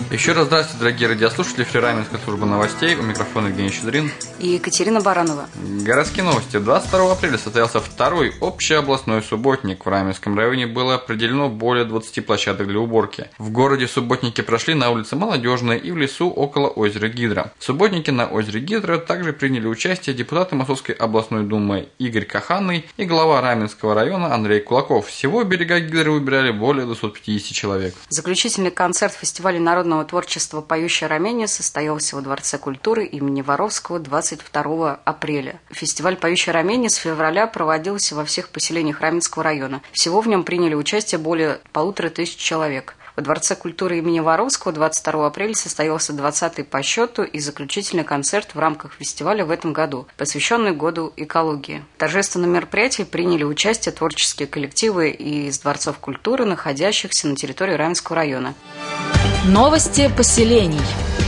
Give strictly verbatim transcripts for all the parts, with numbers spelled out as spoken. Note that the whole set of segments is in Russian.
Еще раз здравствуйте, дорогие радиослушатели. В эфире Раменская служба новостей. У микрофона Евгений Щедрин и Екатерина Баранова. Городские новости. двадцать второго апреля состоялся второй общеобластной субботник. В Раменском районе было определено более двадцати площадок для уборки. В городе субботники прошли на улице Молодежная и в лесу около озера Гидра. В субботнике на озере Гидра также приняли участие депутаты Московской областной думы Игорь Каханный и глава Раменского района Андрей Кулаков. Всего берега Гидры убирали более двухсот пятидесяти человек. Заключительный концерт фестиваля народного творчества «Поющая Ромения» состоялся во Дворце культуры имени Воровского двадцать второго апреля. Фестиваль «Поющая Ромения» с февраля проводился во всех поселениях Раменского района. Всего в нем приняли участие более полутора тысяч человек. Во Дворце культуры имени Воровского двадцать второго апреля состоялся двадцатый по счету и заключительный концерт в рамках фестиваля в этом году, посвященный Году экологии. В торжественном мероприятии приняли участие творческие коллективы из дворцов культуры, находящихся на территории Раменского района. Новости поселений.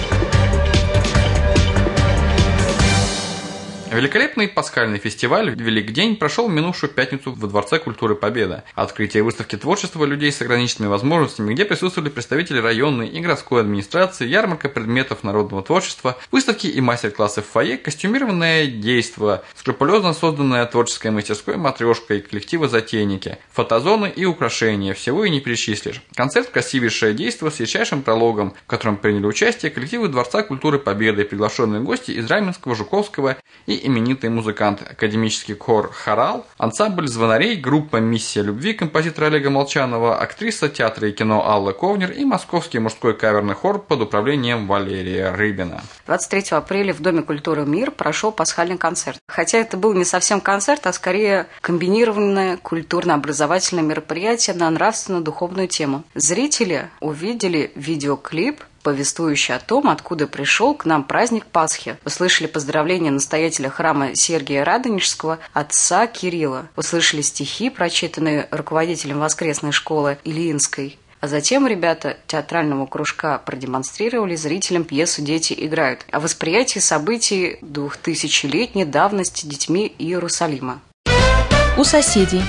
Великолепный пасхальный фестиваль «Великдень» прошел в минувшую пятницу во Дворце культуры Победа. Открытие выставки творчества людей с ограниченными возможностями, где присутствовали представители районной и городской администрации, ярмарка предметов народного творчества, выставки и мастер-классы в фойе, костюмированное действо, скрупулезно созданная творческая мастерская матрешка и коллективы затейники, фотозоны и украшения, всего и не перечислишь. Концерт «Красивейшее действо» с ярчайшим прологом, в котором приняли участие коллективы Дворца культуры Победы, приглашенные гости из Раменского, Жуковского и именитый музыкант, академический хор «Хорал», ансамбль звонарей, группа «Миссия любви» композитора Олега Молчанова, актриса театра и кино Алла Ковнер и московский мужской каверный хор под управлением Валерия Рыбина. двадцать третьего апреля в Доме культуры «Мир» прошел пасхальный концерт. Хотя это был не совсем концерт, а скорее комбинированное культурно-образовательное мероприятие на нравственно-духовную тему. Зрители увидели видеоклип, повествующий о том, откуда пришел к нам праздник Пасхи. Услышали поздравления настоятеля храма Сергия Радонежского, отца Кирилла. Услышали стихи, прочитанные руководителем воскресной школы Ильинской. А затем ребята театрального кружка продемонстрировали зрителям пьесу «Дети играют» о восприятии событий двухтысячелетней давности детьми Иерусалима. У соседей.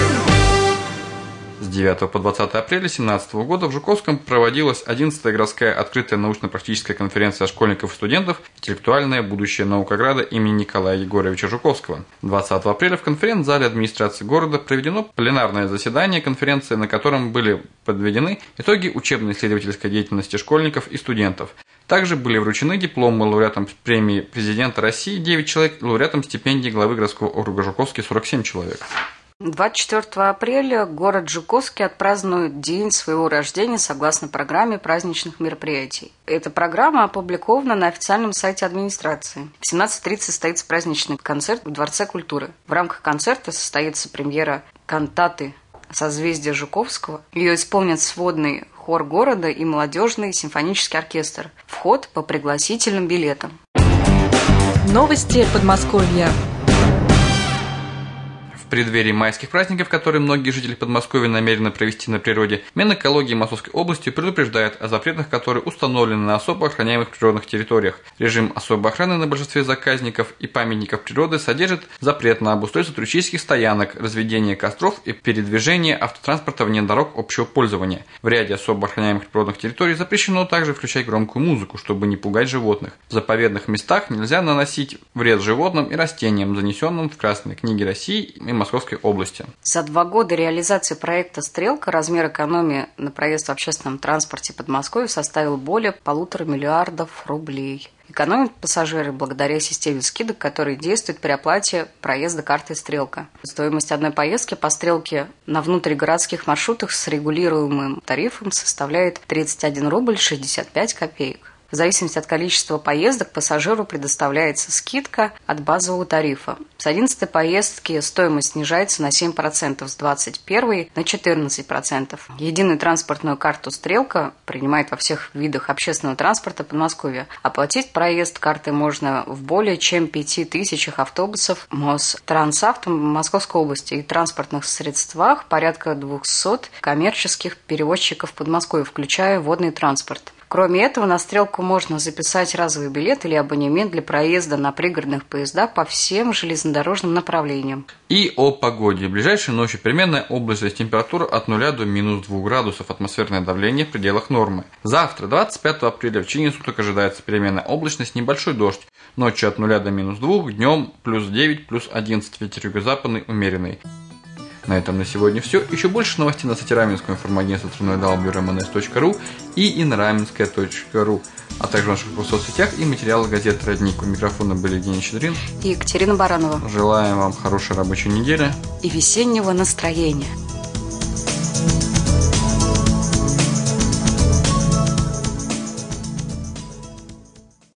С девятого по двадцатое апреля две тысячи семнадцатого года в Жуковском проводилась одиннадцатая городская открытая научно-практическая конференция школьников и студентов «Интеллектуальное будущее Наукограда» имени Николая Егоровича Жуковского. двадцатого апреля в конференц-зале администрации города проведено пленарное заседание конференции, на котором были подведены итоги учебно-исследовательской деятельности школьников и студентов. Также были вручены дипломы лауреатам премии президента России девять человек, лауреатам стипендии главы городского округа Жуковский сорок семь человек. двадцать четвёртого апреля город Жуковский отпразднует день своего рождения согласно программе праздничных мероприятий. Эта программа опубликована на официальном сайте администрации. В семнадцать тридцать состоится праздничный концерт в Дворце культуры. В рамках концерта состоится премьера кантаты «Созвездие Жуковского». Ее исполнят сводный хор города и молодежный симфонический оркестр. Вход по пригласительным билетам. Новости Подмосковья. В преддверии майских праздников, которые многие жители Подмосковья намерены провести на природе, Минэкологии Московской области предупреждает о запретах, которые установлены на особо охраняемых природных территориях. Режим особой охраны на большинстве заказников и памятников природы содержит запрет на обустройство туристических стоянок, разведение костров и передвижение автотранспорта вне дорог общего пользования. В ряде особо охраняемых природных территорий запрещено также включать громкую музыку, чтобы не пугать животных. В заповедных местах нельзя наносить вред животным и растениям, занесенным в Красной книге России и Московской области. За два года реализации проекта «Стрелка» размер экономии на проезд в общественном транспорте Подмосковья составил более полутора миллиардов рублей. Экономят пассажиры благодаря системе скидок, которая действует при оплате проезда картой «Стрелка». Стоимость одной поездки по «Стрелке» на внутригородских маршрутах с регулируемым тарифом составляет тридцать один рубль шестьдесят пять копеек. В зависимости от количества поездок пассажиру предоставляется скидка от базового тарифа. С одиннадцатой поездки стоимость снижается на семь процентов, с двадцать первой на четырнадцать процентов. Единую транспортную карту «Стрелка» принимает во всех видах общественного транспорта Подмосковья. Оплатить проезд картой можно в более чем пяти тысячах автобусов Мострансавто Московской области и транспортных средствах порядка двухсот коммерческих перевозчиков Подмосковья, включая водный транспорт. Кроме этого, на «Стрелку» можно записать разовый билет или абонемент для проезда на пригородных поездах по всем железнодорожным направлениям. И о погоде. В ближайшей ночи переменная облачность, температура от нуля до минус двух градусов, атмосферное давление в пределах нормы. Завтра, двадцать пятого апреля, в течение суток ожидается переменная облачность, небольшой дождь. Ночью от нуля до минус двух, днем плюс девять, плюс одиннадцать, ветер юго-западный умеренный. На этом на сегодня все. Еще больше новостей на сайте Раменского информагентства дабл ю дабл ю дабл ю точка эм эн эс точка ру и инраменская точка ру, а также в наших соцсетях и материалы газеты «Родник». У микрофона были Евгений Щедрин и Екатерина Баранова. Желаем вам хорошей рабочей недели и весеннего настроения.